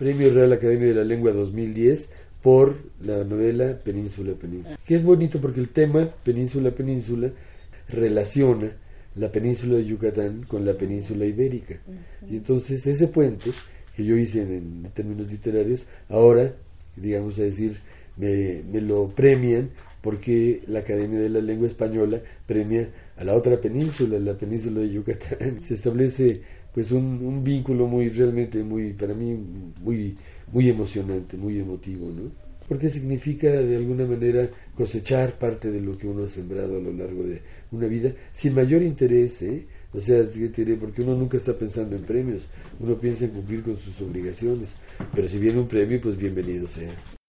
Premio Real Academia de la Lengua 2010 por la novela Península, Península. Que es bonito porque el tema Península, Península relaciona la península de Yucatán con la península ibérica. Y entonces ese puente que yo hice en términos literarios, ahora, digamos a decir, me lo premian porque la Academia de la Lengua Española premia a la otra península, la península de Yucatán. Se establece pues un vínculo realmente para mí muy emocionante, muy emotivo, ¿no? Porque significa de alguna manera cosechar parte de lo que uno ha sembrado a lo largo de una vida, sin mayor interés, ¿eh? O sea, porque uno nunca está pensando en premios, uno piensa en cumplir con sus obligaciones, pero si viene un premio, pues bienvenido sea.